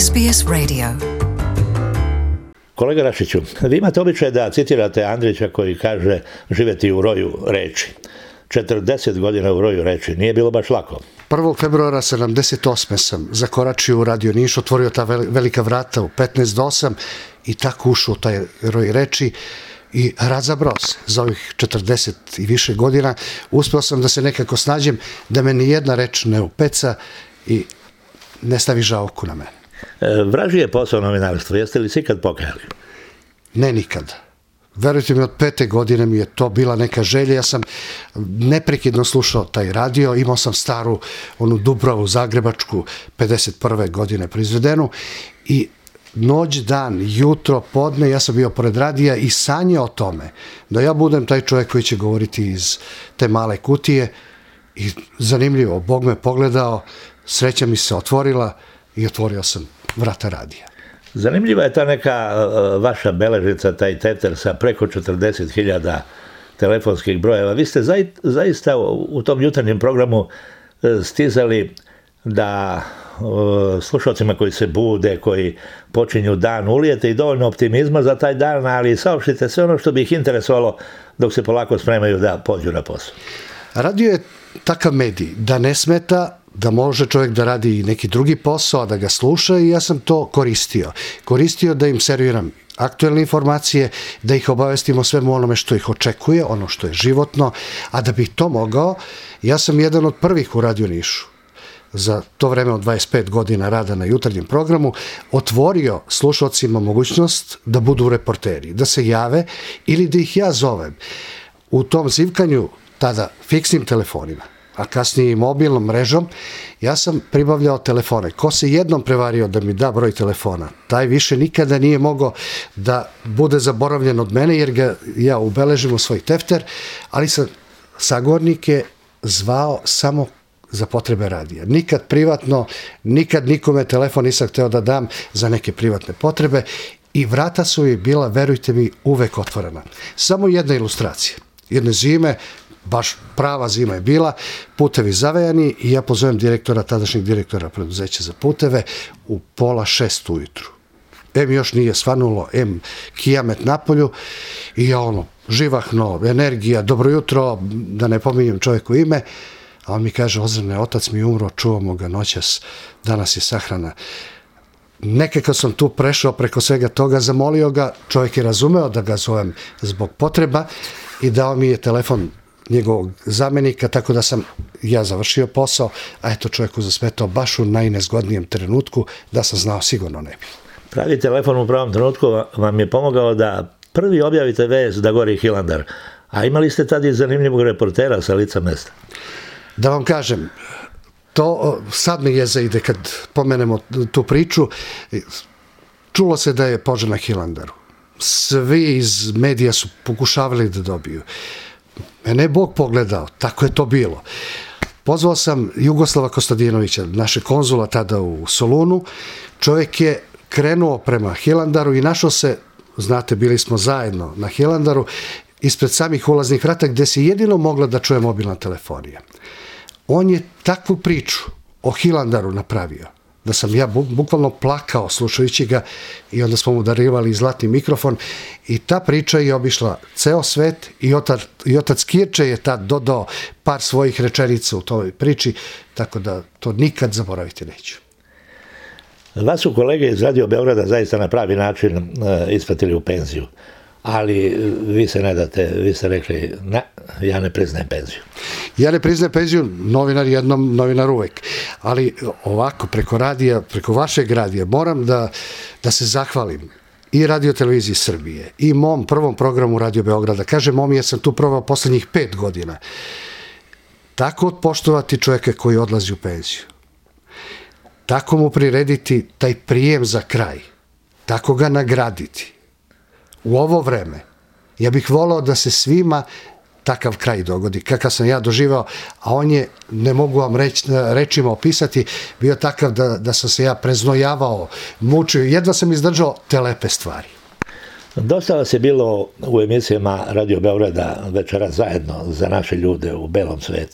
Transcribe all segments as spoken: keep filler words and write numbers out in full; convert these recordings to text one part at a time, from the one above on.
S B S Radio. Kolega Rašiću, vi imate običaj da citirate Andrića koji kaže živjeti u roju reči. četrdeset godina u roju reči, nije bilo baš lako. prvog februara sedamdeset osme sam zakoračio u Radio Niš, otvorio ta velika vrata u petnaest do osam i tako ušao u taj roj reči i razabrao se za ovih četrdeset i više godina. Uspeo sam da se nekako snađem, da me ni jedna reč ne upeca i ne stavi žaoku na mene. E, vražiji je posao novinarstva, jeste li se ikad pokajali? Ne nikada. Verujte mi, od pete godine mi je to bila neka želja. Ja sam neprekidno slušao taj radio, imao sam staru onu Dubravu zagrebačku pedeset prve godine proizvedenu i noć, dan, jutro, podne, ja sam bio pored radija i sanjao o tome da ja budem taj čovjek koji će govoriti iz te male kutije i zanimljivo, Bog me pogledao, sreća mi se otvorila i otvorio sam vrata radija. Zanimljiva je ta neka uh, vaša beležica, taj teter sa preko četrdeset hiljada telefonskih brojeva. Vi ste zai, zaista u, u tom jutarnjem programu uh, stizali da uh, slušalcima koji se bude, koji počinju dan, ulijete i dovoljno optimizma za taj dan, ali saopštite sve ono što bi ih interesovalo dok se polako spremaju da pođu na posao. Radio je takav medij da ne smeta, da može čovjek da radi i neki drugi posao, da ga sluša i ja sam to koristio. Koristio da im serviram aktuelne informacije, da ih obavestim o svemu onome što ih očekuje, ono što je životno, a da bih to mogao, ja sam jedan od prvih u Radio Nišu za to vreme od dvadeset pet godina rada na jutarnjem programu, otvorio slušalcima mogućnost da budu reporteri, da se jave ili da ih ja zovem. U tom zivkanju, tada fiksnim telefonima, a kasnije i mobilnom mrežom, ja sam pribavljao telefone. Ko se jednom prevario da mi da broj telefona, taj više nikada nije mogao da bude zaboravljen od mene, jer ga ja ubeležim u svoj tefter, ali sam sagornike zvao samo za potrebe radija. Nikad privatno, nikad nikome telefon nisam hteo da dam za neke privatne potrebe i vrata su mi bila, verujte mi, uvek otvorena. Samo jedna ilustracija. Jedne zime, baš prava zima je bila, putevi zavejani i ja pozovem direktora, tadašnjeg direktora preduzeća za puteve u pola šest ujutru. Em još nije svanulo, em kijamet napolju i ja ono, živahno, energija, dobro jutro, da ne pominjem čovjeku ime, a on mi kaže, Ozrane, otac mi je umro, čuvamo ga noćas, danas je sahrana. Nekako sam tu prešao preko svega toga, zamolio ga, čovjek je razumeo da ga zovem zbog potreba i dao mi je telefon njegovog zamenika, tako da sam ja završio posao, a eto čovjeku zasmetao baš u najnezgodnijem trenutku, da sam znao sigurno ne bi. Pravi telefon u pravom trenutku vam je pomogao da prvi objavite vest da gori Hilandar, a imali ste tada i zanimljivog reportera sa lica mesta. Da vam kažem, to sad mi je zaide kad pomenemo tu priču, čulo se da je požar na Hilandaru. Svi iz medija su pokušavali da dobiju. Mene je Bog pogledao, tako je to bilo. Pozvao sam Jugoslava Kostadinovića, našeg konzula tada u Solunu. Čovjek je krenuo prema Hilandaru i našao se, znate, bili smo zajedno na Hilandaru, ispred samih ulaznih vrata gde se jedino mogla da čuje mobilna telefonija. On je takvu priču o Hilandaru napravio, da sam ja bukvalno plakao slušajući ga i onda smo mu darivali zlatni mikrofon i ta priča je obišla ceo svet i otac, i otac Kirče je tad dodao par svojih rečenica u toj priči, tako da to nikad zaboraviti neću. Vas su kolege iz Radio Beograda zaista na pravi način uh, ispratili u penziju, ali vi se ne date, vi ste rekli, ne, ja ne priznajem penziju. Ja ne priznajem penziju, novinar jednom, novinar uvek. Ali ovako, preko radija, preko vašeg radija, moram da, da se zahvalim i Radio Televiziji Srbije, i mom prvom programu Radio Beograda. Kažem mom, jer sam tu probao poslednjih pet godina. Tako odpoštovati čovjeka koji odlazi u penziju. Tako mu prirediti taj prijem za kraj. Tako ga nagraditi. U ovo vreme, ja bih volao da se svima takav kraj dogodi, kakav sam ja doživao, a on je, ne mogu vam reč, rečima opisati, bio takav da, da sam se ja preznojavao, mučio, jedva sam izdržao te lepe stvari. Dosta vas je bilo u emisijama Radio Beograda večera zajedno za naše ljude u belom svetu.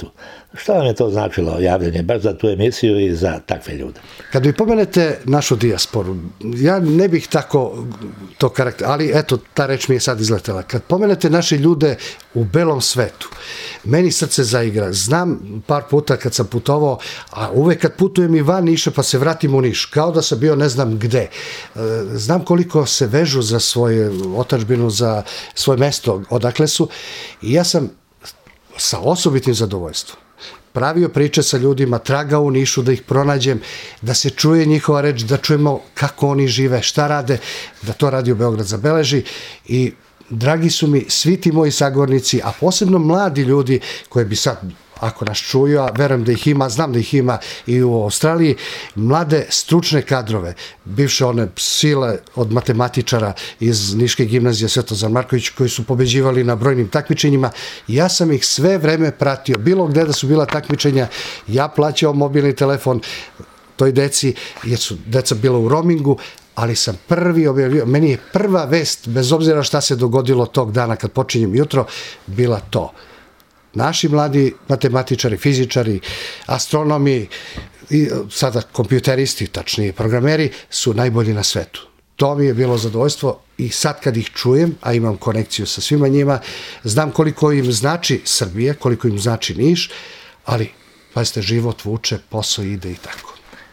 Šta vam je to značilo javljanje baš za tu emisiju i za takve ljude? Kad vi pomenete našu dijasporu, ja ne bih tako to karakter, ali eto, ta reč mi je sad izletela. Kad pomenete naše ljude u belom svetu, meni srce zaigra. Znam par puta kad sam putovao, a uvek kad putujem i van Niša pa se vratim u Niš, kao da sam bio ne znam gde. Znam koliko se vežu za svoju otadžbinu, za svoje mesto odakle su, i ja sam sa osobitim zadovoljstvom pravio priče sa ljudima, tragao u Nišu da ih pronađem, da se čuje njihova reč, da čujemo kako oni žive, šta rade, da to Radio Beograd zabeleži. I dragi su mi svi ti moji sagovornici, a posebno mladi ljudi koji bi sad, ako nas čuju, a verujem da ih ima, znam da ih ima i u Australiji, mlade stručne kadrove, bivše one sile od matematičara iz Niške gimnazije Svetozar Marković, koji su pobeđivali na brojnim takmičenjima. Ja sam ih sve vreme pratio, bilo gde da su bila takmičenja, ja plaćao mobilni telefon toj deci, jer su deca bila u roamingu, ali sam prvi objavio, meni je prva vest, bez obzira šta se dogodilo tog dana kad počinjem jutro, bila to. Naši mladi matematičari, fizičari, astronomi i sada kompjuteristi, tačnije programeri, su najbolji na svetu. To mi je bilo zadovoljstvo i sad kad ih čujem, a imam konekciju sa svima njima, znam koliko im znači Srbije, koliko im znači Niš, ali, pazite, život vuče, posao ide i tako.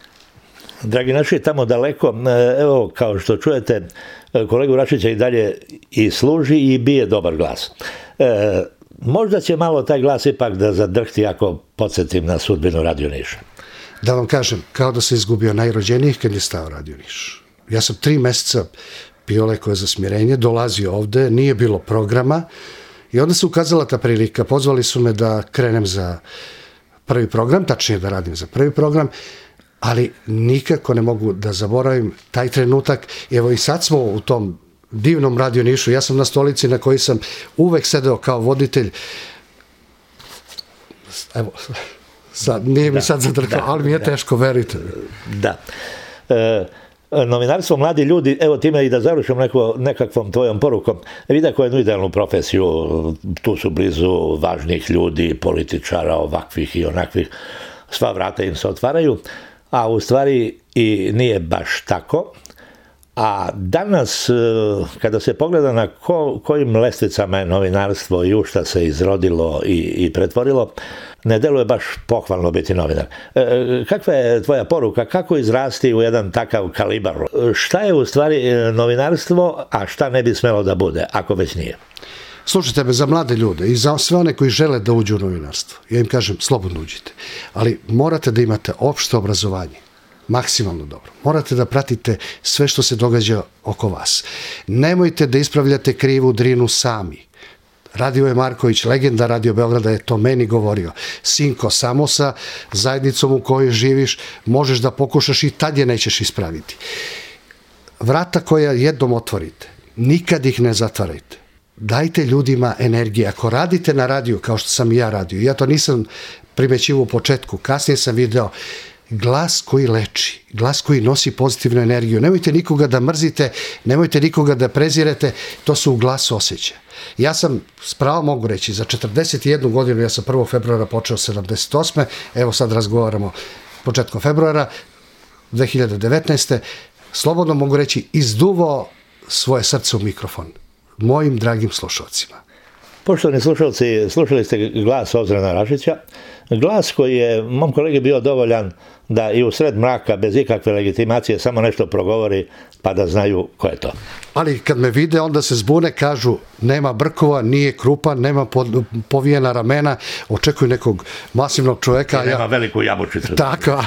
Dragi naši, tamo daleko, evo, kao što čujete, kolegu Račića i dalje i služi i bije dobar glas. E, možda će malo taj glas ipak da zadrhti ako podsjetim na sudbinu Radio Niša. Da vam kažem, kao da se izgubio najrođenijih kad je stao Radio Niš. Ja sam tri meseca pio lekove za smirenje, dolazio ovde, nije bilo programa i onda se ukazala ta prilika. Pozvali su me da krenem za prvi program, tačnije da radim za prvi program, ali nikako ne mogu da zaboravim taj trenutak. Evo i sad smo u tom divnom Radio Nišu, ja sam na stolici na kojoj sam uvek sedeo kao voditelj. Evo, sad, nije mi da, sad zadrkao, ali mi je da, teško, verite. Da. E, novinarstvo, mladi ljudi, evo time i da završim neko, nekakvom tvojom porukom, vide koju jednu idealnu profesiju, tu su blizu važnih ljudi, političara, ovakvih i onakvih, sva vrata im se otvaraju, a u stvari i nije baš tako. A danas, kada se pogleda na ko, kojim lestvicama je novinarstvo i u šta se izrodilo i, i pretvorilo, ne deluje baš pohvalno biti novinar. E, kakva je tvoja poruka? Kako izrasti u jedan takav kalibar? Šta je u stvari novinarstvo, a šta ne bi smelo da bude, ako već nije? Slušajte me, za mlade ljude i za sve one koji žele da uđu u novinarstvo, ja im kažem, slobodno uđite, ali morate da imate opšte obrazovanje, maksimalno dobro. Morate da pratite sve što se događa oko vas. Nemojte da ispravljate krivu drinu sami. Radio je Marković, legenda Radio Beograda, je to meni govorio. Sinko, samo sa zajednicom u kojoj živiš možeš da pokušaš i tad je nećeš ispraviti. Vrata koja jednom otvorite, nikad ih ne zatvarajte. Dajte ljudima energije. Ako radite na radiju, kao što sam i ja radio, ja to nisam primećivao u početku, kasnije sam video, glas koji leči, glas koji nosi pozitivnu energiju. Nemojte nikoga da mrzite, nemojte nikoga da prezirete, to su u glasu osjećaja. Ja sam, spravo mogu reći, za četrdeset jednu godinu, ja sam prvog februara počeo sedamdeset osme Evo sad razgovaramo početkom februara dve hiljade devetnaeste Slobodno mogu reći, izduvao svoje srce u mikrofon mojim dragim slušalcima. Poštovani slušalci, slušali ste glas Ozrena Rašića, glas koji je mom kolegi bio dovoljan da i u sred mraka, bez ikakve legitimacije, samo nešto progovori pa da znaju ko je to. Ali kad me vide, onda se zbune, kažu nema brkova, nije krupan, nema povijena ramena, očekuju nekog masivnog čoveka. I nema ja... veliku jabučicu. Tako.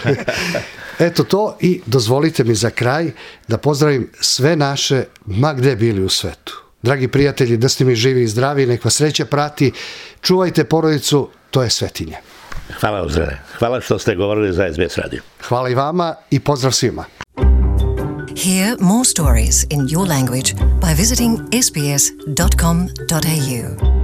Eto to, i dozvolite mi za kraj da pozdravim sve naše, ma gde bili u svetu. Dragi prijatelji, da ste mi živi i zdravi, nek vas sreća prati, čuvajte porodicu, to je svetinje. Hvala Ozrene, hvala što ste govorili za S B S radio. Hvala i vama i pozdrav svima. Hear more stories in your language by visiting s b s dot com dot a u.